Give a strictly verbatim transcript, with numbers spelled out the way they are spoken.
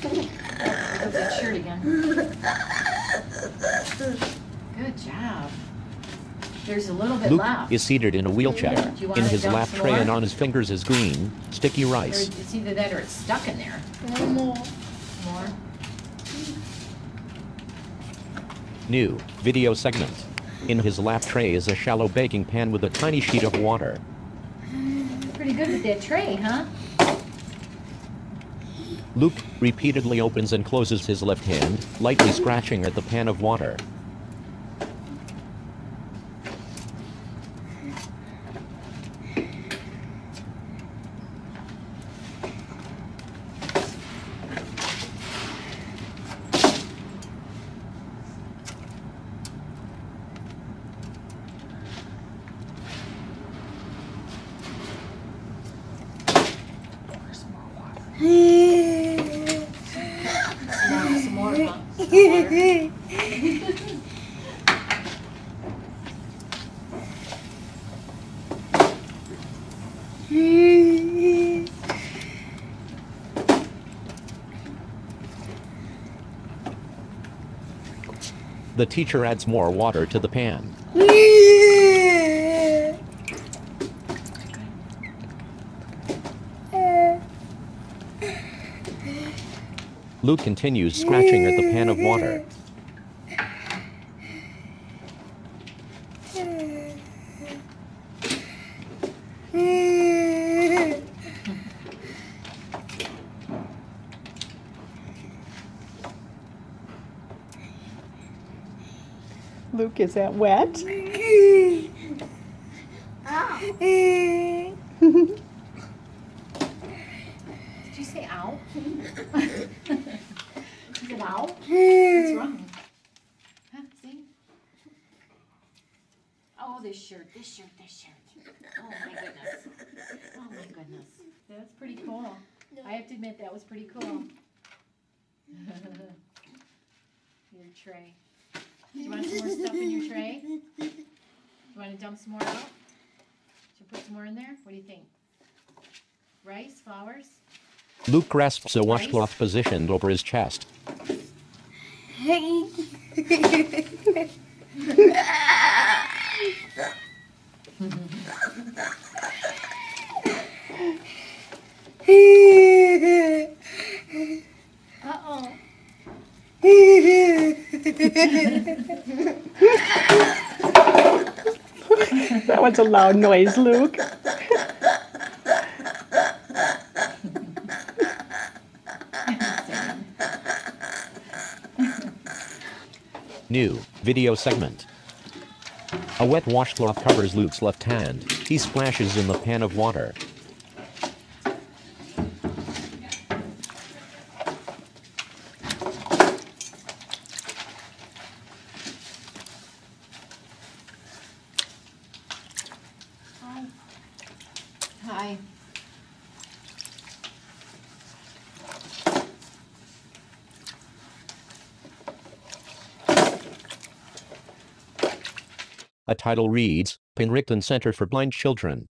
Put that shirt again. Good job. There's a little bit Luke left. is seated in a wheelchair. Do you want In to his dump lap some tray more? and on his fingers is green, sticky Or rice. it's either that or it's stuck in there. More. More. New video segment. In his lap tray is a shallow baking pan with a tiny sheet of water. Pretty good with that tray, huh? Luke repeatedly opens and closes his left hand, lightly scratching at the pan of water. Now some more, huh? Some water. The teacher adds more water to the pan. Luke continues scratching at the pan of water. Luke, is that wet? Did you say ow? Is it ow? What's wrong? Huh? See? Oh, this shirt, this shirt, this shirt. Oh my goodness. Oh my goodness. That's pretty cool. I have to admit that was pretty cool. Your tray. Do you want some more stuff in your tray? You want to dump some more out? Should I put some more in there? What do you think? Rice, flowers? Luke grasps a washcloth positioned over his chest. Uh-oh. That was a loud noise, Luke. New video segment. A wet washcloth covers Luke's left hand. He splashes in the pan of water. Hi. Hi. A title reads, Penricton Center for Blind Children.